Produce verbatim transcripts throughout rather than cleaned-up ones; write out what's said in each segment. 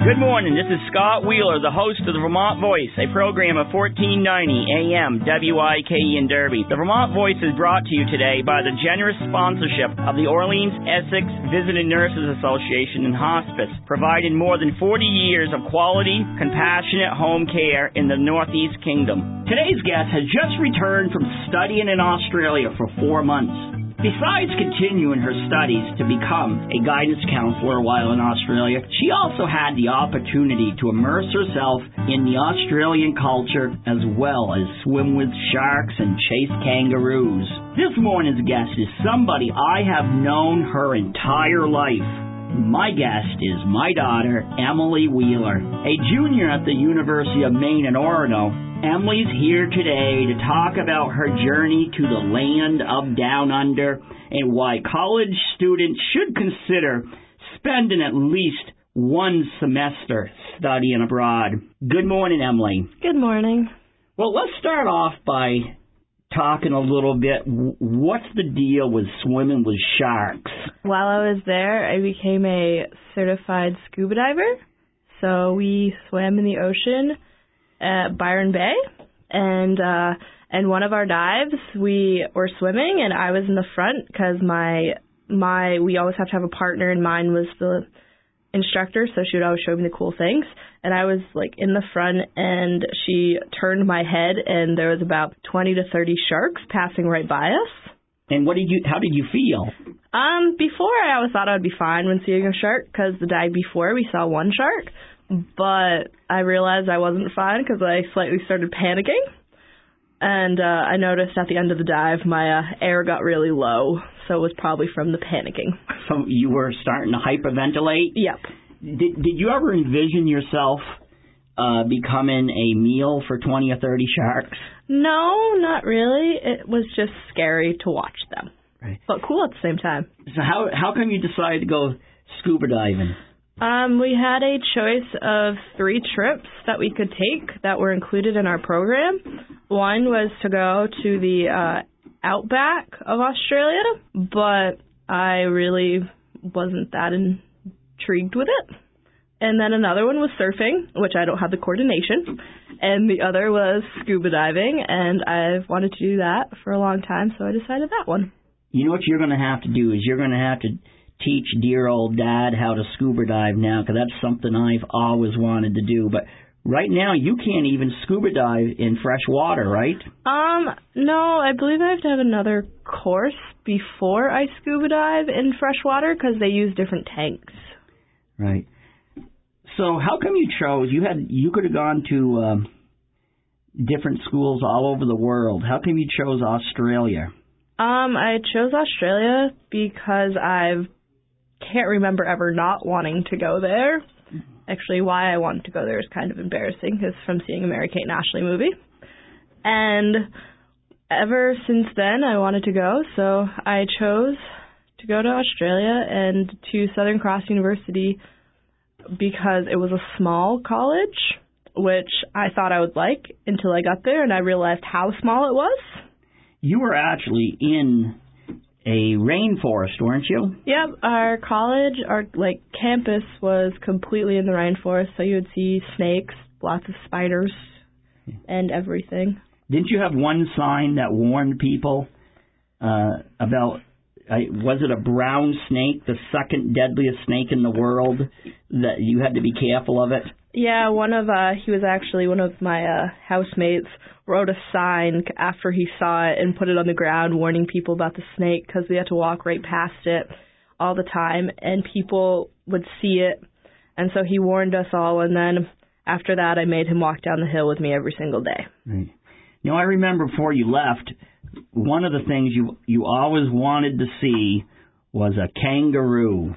Good morning, this is Scott Wheeler, the host of the Vermont Voice, a program of fourteen ninety A M W I K E in Derby. The Vermont Voice is brought to you today by the generous sponsorship of the Orleans Essex Visiting Nurses Association and Hospice, providing more than forty years of quality, compassionate home care in the Northeast Kingdom. Today's guest has just returned from studying in Australia for four months. Besides continuing her studies to become a guidance counselor while in Australia, she also had the opportunity to immerse herself in the Australian culture as well as swim with sharks and chase kangaroos. This morning's guest is somebody I have known her entire life. My guest is my daughter, Emily Wheeler, a junior at the University of Maine in Orono. Emily's here today to talk about her journey to the land of Down Under and why college students should consider spending at least one semester studying abroad. Good morning, Emily. Good morning. Well, let's start off by talking a little bit. What's the deal with swimming with sharks? While I was there, I became a certified scuba diver. So we swam in the ocean at Byron Bay, and uh, and one of our dives, we were swimming, and I was in the front because my my we always have to have a partner, and mine was the instructor, so she would always show me the cool things. And I was like in the front, and she turned my head, and there was about twenty to thirty sharks passing right by us. And what did you? How did you feel? Um, before I always thought I would be fine when seeing a shark because the dive before we saw one shark. But I realized I wasn't fine because I slightly started panicking. And uh, I noticed at the end of the dive, my uh, air got really low, so it was probably from the panicking. So you were starting to hyperventilate? Yep. Did, did you ever envision yourself uh, becoming a meal for twenty or thirty sharks? No, not really. It was just scary to watch them. Right. But cool at the same time. So how how come you decided to go scuba diving? Um, we had a choice of three trips that we could take that were included in our program. One was to go to the uh, outback of Australia, but I really wasn't that intrigued with it. And then another one was surfing, which I don't have the coordination. And the other was scuba diving, and I've wanted to do that for a long time, so I decided that one. You know what you're going to have to do is you're going to have to teach dear old Dad how to scuba dive now, because that's something I've always wanted to do. But right now, you can't even scuba dive in fresh water, right? Um, no, I believe I have to have another course before I scuba dive in fresh water because they use different tanks. Right. So how come you chose, you had you could have gone to um, different schools all over the world. How come you chose Australia? Um, I chose Australia because I've can't remember ever not wanting to go there. Actually, why I wanted to go there is kind of embarrassing because from seeing a Mary-Kate and Ashley movie. And ever since then, I wanted to go, so I chose to go to Australia and to Southern Cross University because it was a small college, which I thought I would like until I got there and I realized how small it was. You were actually in a rainforest, weren't you? Yep, our college, our like campus was completely in the rainforest, so you would see snakes, lots of spiders, and everything. Didn't you have one sign that warned people uh, about, uh, was it a brown snake, the second deadliest snake in the world, that you had to be careful of it? Yeah, one of, uh, he was actually one of my uh, housemates wrote a sign after he saw it and put it on the ground warning people about the snake because we had to walk right past it all the time and people would see it. And so he warned us all, and then after that I made him walk down the hill with me every single day. Right. You know, I remember before you left, one of the things you you always wanted to see was a kangaroo.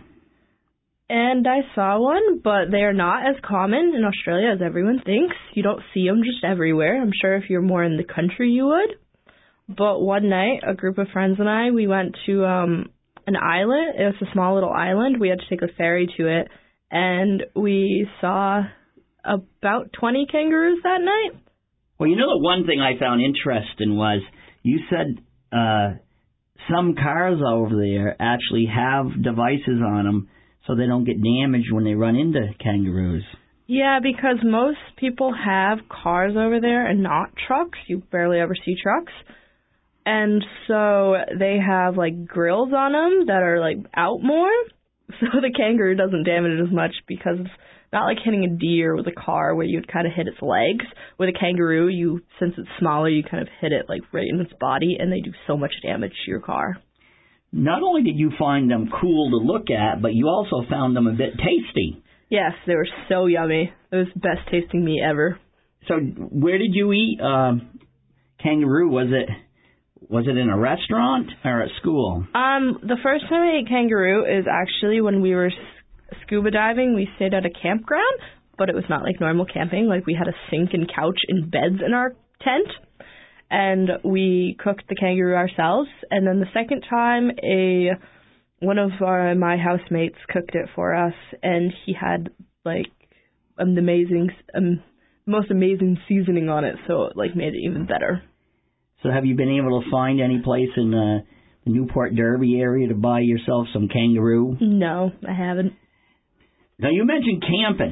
And I saw one, but they are not as common in Australia as everyone thinks. You don't see them just everywhere. I'm sure if you're more in the country, you would. But one night, a group of friends and I, we went to um, an island. It was a small little island. We had to take a ferry to it. And we saw about twenty kangaroos that night. Well, you know, the one thing I found interesting was you said uh, some cars over there actually have devices on them so they don't get damaged when they run into kangaroos. Yeah, because most people have cars over there and not trucks. You barely ever see trucks. And so they have, like, grills on them that are, like, out more. So the kangaroo doesn't damage it as much because it's not like hitting a deer with a car where you'd kind of hit its legs. With a kangaroo, you since it's smaller, you kind of hit it, like, right in its body, and they do so much damage to your car. Not only did you find them cool to look at, but you also found them a bit tasty. Yes, they were so yummy. It was the best tasting meat ever. So where did you eat uh, kangaroo? Was it was it in a restaurant or at school? Um, the first time I ate kangaroo is actually when we were scuba diving. We stayed at a campground, but it was not like normal camping. Like, we had a sink and couch and beds in our tent, and we cooked the kangaroo ourselves. And then the second time, a one of our, my housemates cooked it for us, and he had, like, an amazing, um, most amazing seasoning on it, so it, like, made it even better. So have you been able to find any place in uh, the Newport Derby area to buy yourself some kangaroo? No, I haven't. Now, you mentioned camping.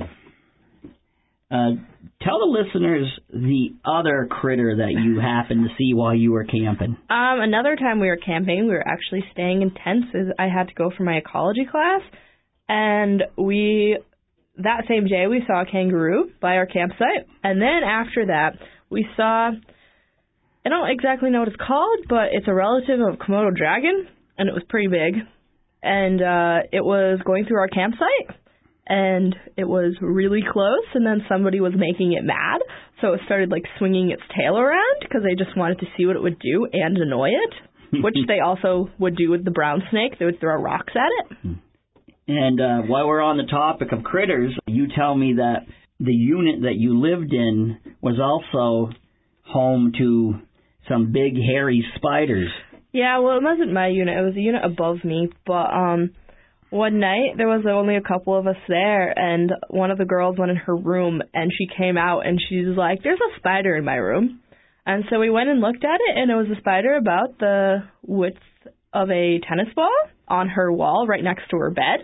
Uh, tell the listeners the other critter that you happened to see while you were camping. Um, another time we were camping, we were actually staying in tents. As I had to go for my ecology class, and we, that same day, we saw a kangaroo by our campsite. And then after that, we saw, I don't exactly know what it's called, but it's a relative of Komodo dragon, and it was pretty big. And uh, it was going through our campsite. And it was really close, and then somebody was making it mad, so it started, like, swinging its tail around because they just wanted to see what it would do and annoy it, which they also would do with the brown snake. They would throw rocks at it. And uh, while we're on the topic of critters, you tell me that the unit that you lived in was also home to some big, hairy spiders. Yeah, well, it wasn't my unit. It was a unit above me, but, um... one night, there was only a couple of us there, and one of the girls went in her room, and she came out, and she's like, there's a spider in my room. And so we went and looked at it, and it was a spider about the width of a tennis ball on her wall right next to her bed.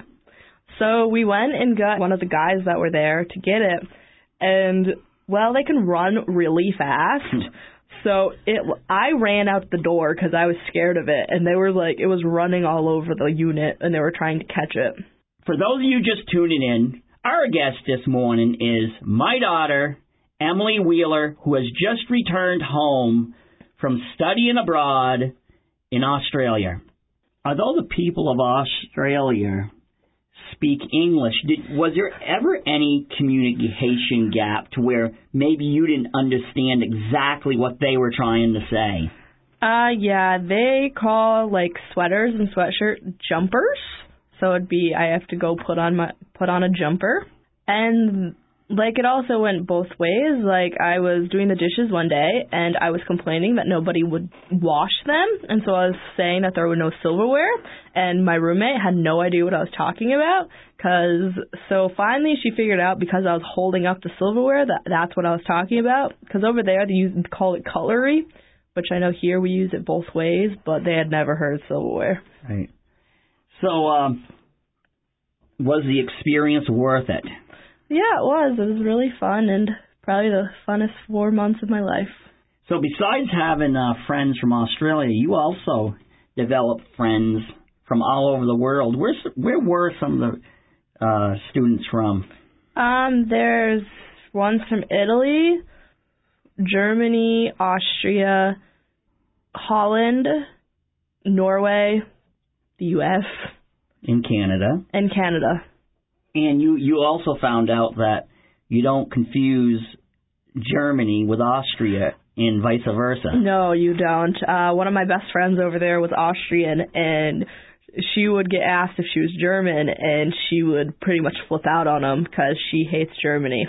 So we went and got one of the guys that were there to get it, and, well, they can run really fast. So it, I ran out the door because I was scared of it, and they were like, it was running all over the unit, and they were trying to catch it. For those of you just tuning in, our guest this morning is my daughter, Emily Wheeler, who has just returned home from studying abroad in Australia. Although the people of Australia speak English, did, was there ever any communication gap to where maybe you didn't understand exactly what they were trying to say? Uh, yeah, they call, like, sweaters and sweatshirt jumpers. So it'd be, I have to go put on my put on a jumper. And, like, it also went both ways. Like, I was doing the dishes one day, and I was complaining that nobody would wash them. And so I was saying that there were no silverware, and my roommate had no idea what I was talking about. Cause, so finally she figured out, because I was holding up the silverware, that that's what I was talking about. Because over there they use, call it cutlery, which I know here we use it both ways, but they had never heard of silverware. Right. So, um, was the experience worth it? Yeah, it was. It was really fun, and probably the funnest four months of my life. So besides having uh, friends from Australia, you also developed friends from all over the world. Where's, where were some of the uh, students from? Um, there's ones from Italy, Germany, Austria, Holland, Norway, the U S In Canada. And Canada. And you, you also found out that you don't confuse Germany with Austria and vice versa. No, you don't. Uh, one of my best friends over there was Austrian, and she would get asked if she was German, and she would pretty much flip out on them because she hates Germany.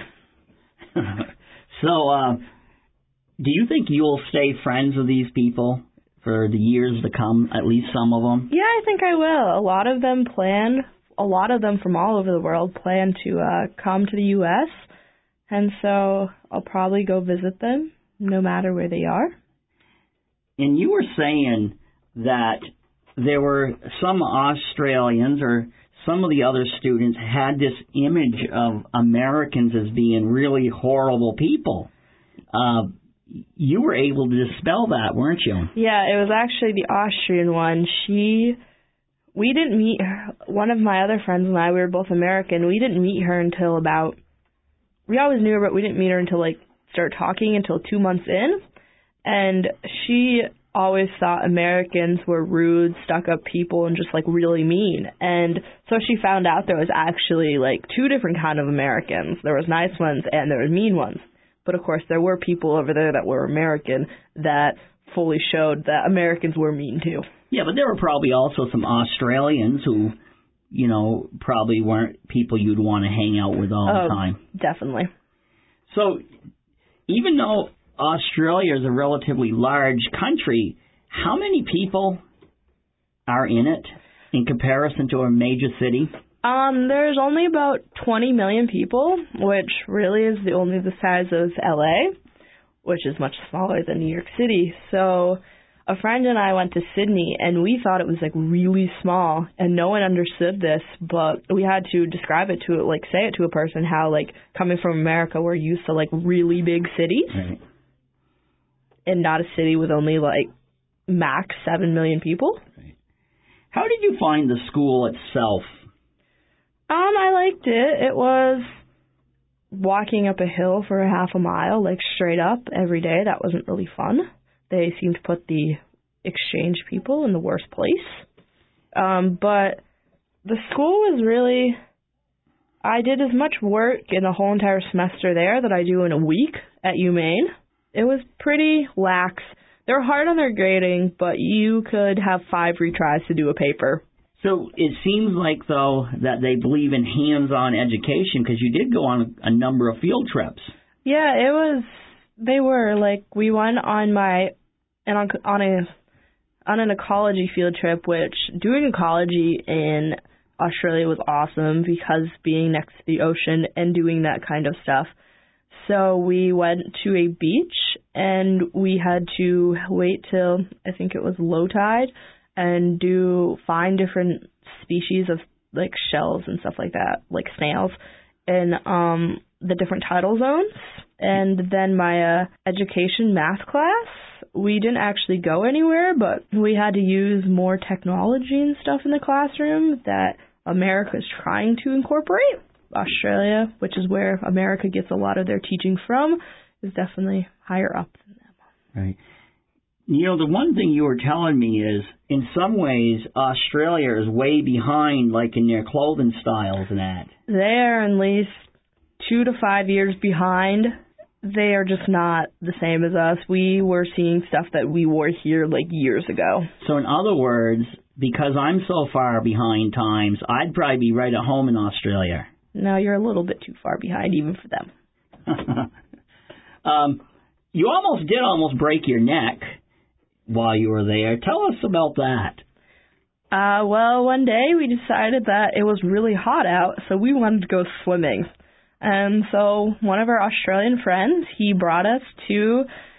So, uh, do you think you'll stay friends with these people for the years to come, at least some of them? Yeah, I think I will. A lot of them plan, a lot of them from all over the world plan to uh, come to the U S, and so I'll probably go visit them no matter where they are. And you were saying that there were some Australians or some of the other students had this image of Americans as being really horrible people. Uh, you were able to dispel that, weren't you? Yeah, it was actually the Austrian one. She, we didn't meet her, one of my other friends and I, we were both American. We didn't meet her until about, we always knew her, but we didn't meet her until, like, start talking until two months in. And she always thought Americans were rude, stuck-up people and just, like, really mean. And so she found out there was actually, like, two different kind of Americans. There was nice ones and there was mean ones. But, of course, there were people over there that were American that fully showed that Americans were mean, too. Yeah, but there were probably also some Australians who, you know, probably weren't people you'd want to hang out with all oh, the time. Definitely. So even though Australia is a relatively large country, how many people are in it in comparison to a major city? Um, there's only about twenty million people, which really is the only the size of L A, which is much smaller than New York City. So a friend and I went to Sydney, and we thought it was, like, really small, and no one understood this, but we had to describe it to, like, say it to a person how, like, coming from America, we're used to, like, really big cities, right. and not a city with only, like, max seven million people. Right. How did you find the school itself? Um, I liked it. It was walking up a hill for a half a mile, like, straight up every day. That wasn't really fun. They seemed to put the exchange people in the worst place. Um, but the school was really... I did as much work in the whole entire semester there that I do in a week at UMaine. It was pretty lax. They were hard on their grading, but you could have five retries to do a paper. So it seems like, though, that they believe in hands-on education because you did go on a number of field trips. Yeah, it was... They were, like, we went on my... and on, on a on an ecology field trip, which doing ecology in Australia was awesome because being next to the ocean and doing that kind of stuff. So we went to a beach, and we had to wait till, I think it was low tide, and do find different species of, like, shells and stuff like that, like snails, in um, the different tidal zones. And then my uh, education math class, we didn't actually go anywhere, but we had to use more technology and stuff in the classroom that America is trying to incorporate. Australia, which is where America gets a lot of their teaching from, is definitely higher up than them. Right. You know, the one thing you were telling me is, in some ways, Australia is way behind, like, in their clothing styles and that. They are at least two to five years behind. They are just not the same as us. We were seeing stuff that we wore here, like, years ago. So in other words, because I'm so far behind times, I'd probably be right at home in Australia. No, you're a little bit too far behind, even for them. um, you almost did almost break your neck while you were there. Tell us about that. Uh, well, one day we decided that it was really hot out, so we wanted to go swimming. And so one of our Australian friends, he brought us to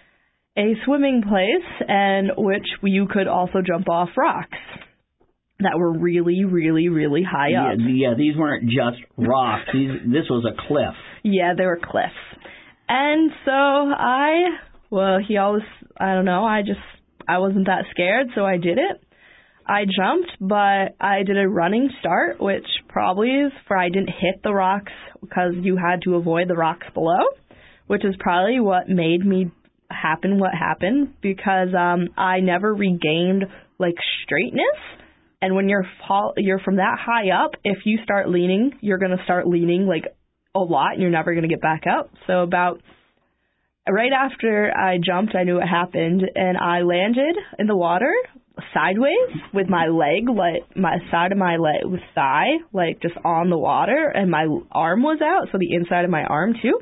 a swimming place, and which you could also jump off rocks that were really, really, really high yeah, up. Yeah, these weren't just rocks. These, this was a cliff. Yeah, they were cliffs. And so I, well, he always, I don't know, I just, I wasn't that scared, so I did it. I jumped, but I did a running start, which probably is for I didn't hit the rocks because you had to avoid the rocks below, which is probably what made me happen what happened because um, I never regained, like, straightness. And when you're fall, you're from that high up, if you start leaning, you're going to start leaning, like, a lot, and you're never going to get back up. So about right after I jumped, I knew what happened, and I landed in the water sideways with my leg, like, my side of my leg, with thigh, like, just on the water, and my arm was out, so the inside of my arm, too.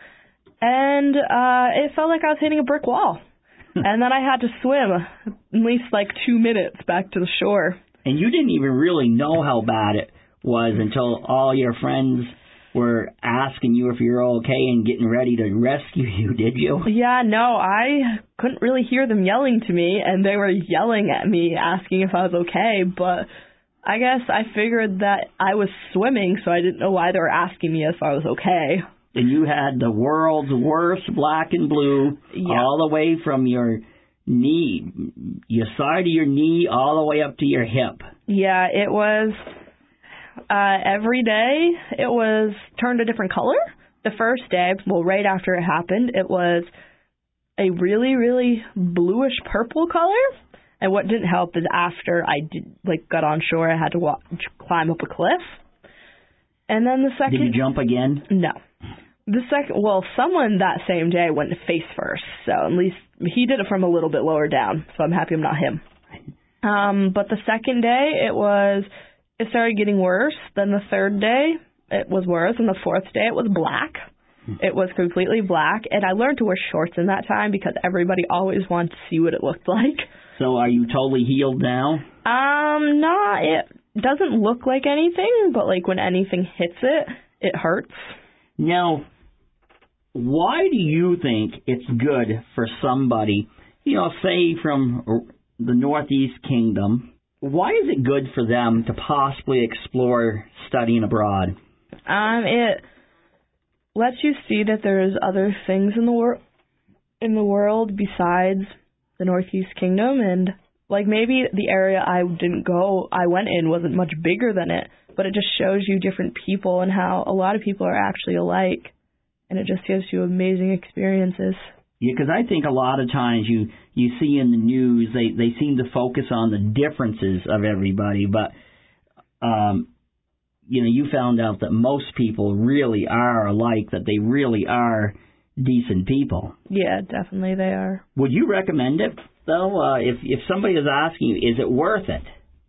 And uh, it felt like I was hitting a brick wall. And then I had to swim at least, like, two minutes back to the shore. And you didn't even really know how bad it was until all your friends were asking you if you're okay and getting ready to rescue you, did you? Yeah, no, I couldn't really hear them yelling to me, and they were yelling at me, asking if I was okay, but I guess I figured that I was swimming, so I didn't know why they were asking me if I was okay. And you had the world's worst black and blue Yeah. all the way from your knee, your side of your knee, all the way up to your hip. Yeah, it was, uh, every day, it was turned a different color. The first day, well, right after it happened, it was a really, really bluish purple color. And what didn't help is after I did, like, got on shore, I had to walk, climb up a cliff. And then the second... Did you jump again? No. The second, well, someone that same day went face first, so at least he did it from a little bit lower down, so I'm happy I'm not him. Um, but the second day, it was, it started getting worse. Then the third day, it was worse, and the fourth day, it was black. It was completely black, and I learned to wear shorts in that time because everybody always wanted to see what it looked like. So are you totally healed now? Um, no, it doesn't look like anything, but like when anything hits it, it hurts. Now, why do you think it's good for somebody, you know, say from the Northeast Kingdom, why is it good for them to possibly explore studying abroad? Um, it lets you see that there's other things in the wor- in the world besides the Northeast Kingdom, and like maybe the area I didn't go, I went in wasn't much bigger than it, but it just shows you different people and how a lot of people are actually alike, and it just gives you amazing experiences. Yeah, because I think a lot of times you, you see in the news, they, they seem to focus on the differences of everybody, but, um, you know, you found out that most people really are alike, that they really are decent people. Yeah, definitely they are. Would you recommend it, though? Uh, if, if somebody is asking you, is it worth it?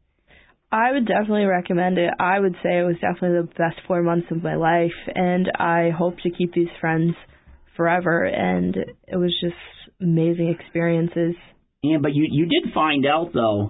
I would definitely recommend it. I would say it was definitely the best four months of my life, and I hope to keep these friends forever, and it was just amazing experiences. Yeah, but you you did find out, though,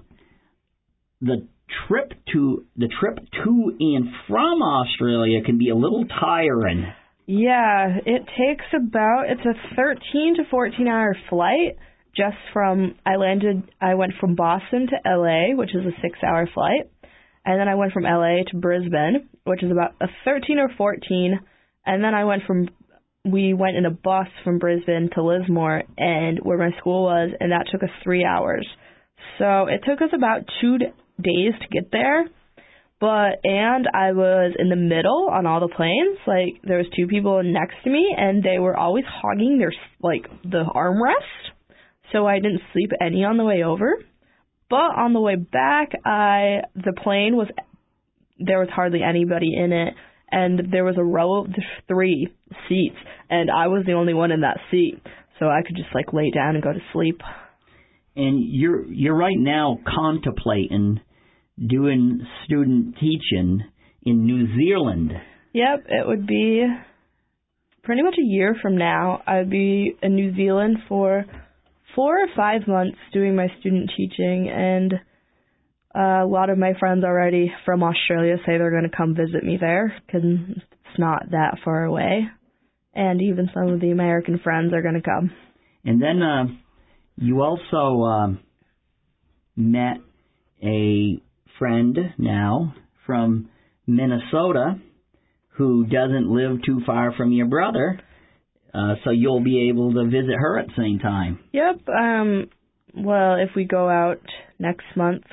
the trip to the trip to and from Australia can be a little tiring. Yeah, it takes about, it's a thirteen to fourteen hour flight just from, I landed, I went from Boston to L A, which is a six hour flight, and then I went from L A to Brisbane, which is about a thirteen or fourteen, and then I went from, we went in a bus from Brisbane to Lismore, and where my school was, and that took us three hours. So it took us about two days to get there. But, and I was in the middle on all the planes, like, there was two people next to me, and they were always hogging their, like, the armrest, so I didn't sleep any on the way over. But on the way back, I, the plane was, there was hardly anybody in it, and there was a row of three seats, and I was the only one in that seat, so I could just, like, lay down and go to sleep. And you're, you're right now contemplating doing student teaching in New Zealand. Yep, it would be pretty much a year from now. I'd be in New Zealand for four or five months doing my student teaching, and uh, a lot of my friends already from Australia say they're going to come visit me there because it's not that far away, and even some of the American friends are going to come. And then uh, you also uh, met a friend now from Minnesota who doesn't live too far from your brother, uh, so you'll be able to visit her at the same time. Yep. Um. Well, if we go out next month